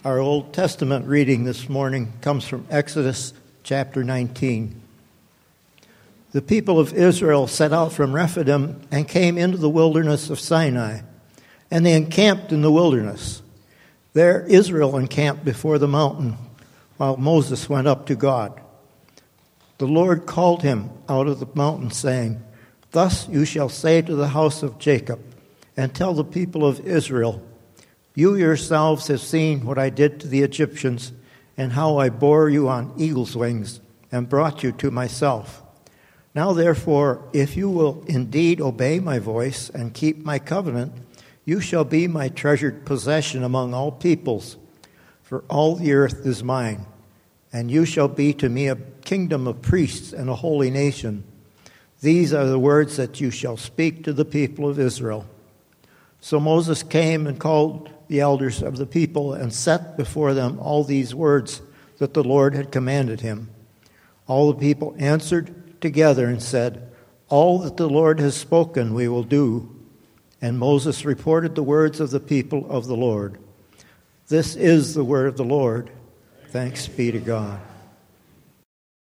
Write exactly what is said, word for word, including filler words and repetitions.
Our Old Testament reading this morning comes from Exodus chapter nineteen. The people of Israel set out from Rephidim and came into the wilderness of Sinai, and they encamped in the wilderness. There Israel encamped before the mountain, while Moses went up to God. The Lord called him out of the mountain, saying, "Thus you shall say to the house of Jacob, and tell the people of Israel, you yourselves have seen what I did to the Egyptians, and how I bore you on eagle's wings, and brought you to myself. Now therefore, if you will indeed obey my voice, and keep my covenant, you shall be my treasured possession among all peoples, for all the earth is mine. And you shall be to me a kingdom of priests and a holy nation. These are the words that you shall speak to the people of Israel." So Moses came and called the elders of the people and set before them all these words that the Lord had commanded him. All the people answered together and said, "All that the Lord has spoken we will do." And Moses reported the words of the people of the Lord. This is the word of the Lord. Thanks be to God.